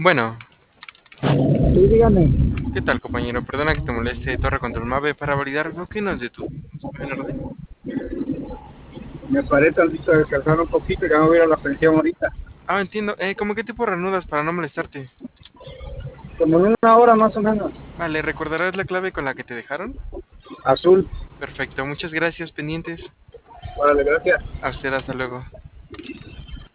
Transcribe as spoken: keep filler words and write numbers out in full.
Bueno, Sí, dígame. ¿qué tal, compañero? Perdona que te moleste, Torre Control Mave, para validar bloqueos de tu en orden. Me paré tantito a descansar un poquito y ya me voy a ir a la pensión ahorita. Ah, entiendo. Eh, ¿cómo qué tipo reanudas para no molestarte? Como en una hora más o menos. Vale, ¿recordarás la clave con la que te dejaron? Azul. Perfecto, muchas gracias, pendientes. Órale, gracias. A usted, hasta luego.